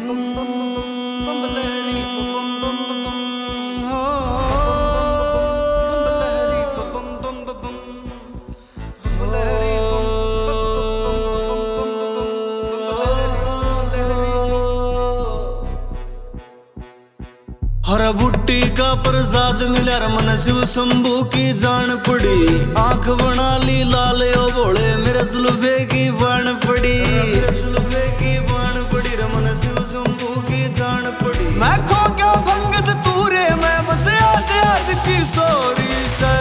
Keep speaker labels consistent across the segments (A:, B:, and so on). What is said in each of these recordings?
A: हर बुट्टी का प्रसाद मिला रमन शिव शंभू की जान पड़ी। आंख बना ली लाल ओ भोले मेरे सुल्फे की बाण पड़ी। सुल्फे की बाण पड़ी रमन शिव शंभू की जान पड़ी। मैं खो क्या भंगत तूरे मैं बस आज की सोरी से।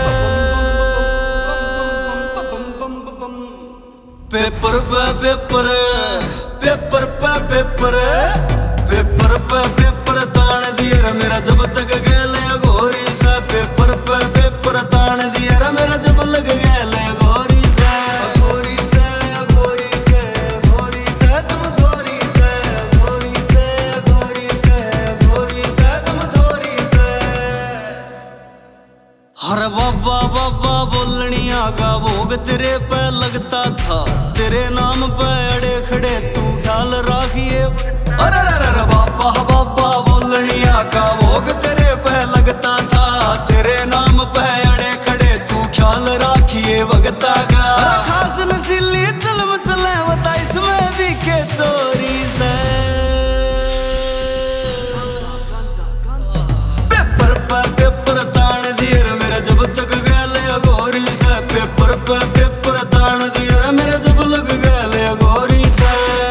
A: पेपर पे पेपर पेपर पे पेपर पेपर पे पेपर तान दिया रे मेरा जब तक गैले घोरी सा। पेपर पे पेपर तान दिया रे मेरा जब लग गैले घोरी सा। घोरी से घोरी से घोरी से तुम थोरी से घोरी से घोरी से घोरी से तुम थोरी से। हर बाबा बाबा बोलनिया का भोग तेरे पे लगता था। तेरे नाम पे अड़े खड़े तू ख्याल राखिए। अरे अरे बाबा बाबा बोलनिया का भोग तेरे पे लगता था। तेरे नाम पे अड़े खड़े तू ख्याल राखिए भगता का। खास नसीली चलम चले बता इसमें भी के चोरी से। पेपर पे पेपर तान दिए रे मेरा जब तक गैले घोरी से। पेपर पे पेपर तान दिए रे मेरा जब लग गैले घोरी से।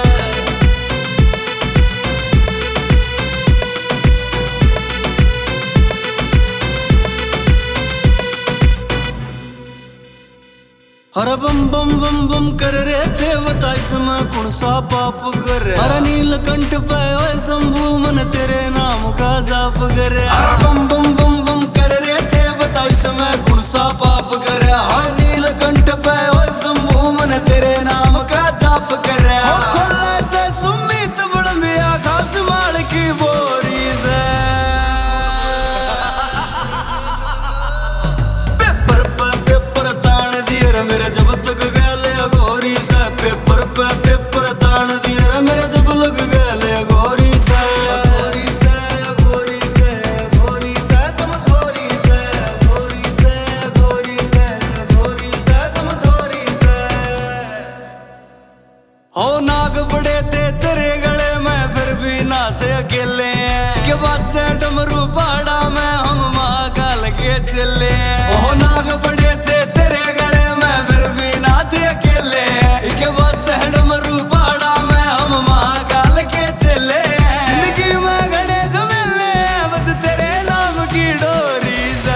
A: अरे बम बम बम बम कर रहे थे बता इसमें कौन सा पाप कर। अरे नीलकंठ पे ओए शंभू मन तेरे नाम का जाप कर। अरे बम बम बम बम कर रहे थे बता इसमें कौन सा पाप कर। हाय नीलकंठ पे ओए शंभू मन तेरे नाम का जाप कर। खोलने से सुमित बड़मिया खास माल की बोरी से। पेपर पे पेपर तान दिए रे मेरे जब तक गैले घोरी से। पेपर पे पेपर तान दिए रे मेरे जब लग गैले घोरी से। घोरी से घोरी से घोरी से तुम थोरी से घोरी से घोरी से घोरी से तुम थोरी से। हो नाग बड़े थे तेरे गले में फिर भी ना थे अकेले हैं। के बच्चे डमरू पहाड़ा में हम महाकाल के चले। हो नाग बड़े थे तेरे गले में फिर भी ना थे अकेले। के बच्चे डमरू पहाड़ा में हम महाकाल के चले। जिंदगी में घड़े जमेले बस तेरे नाम की डोरी से।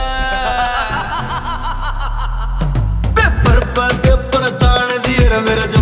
A: पेपर पे पेपर तान दिए रे मेरे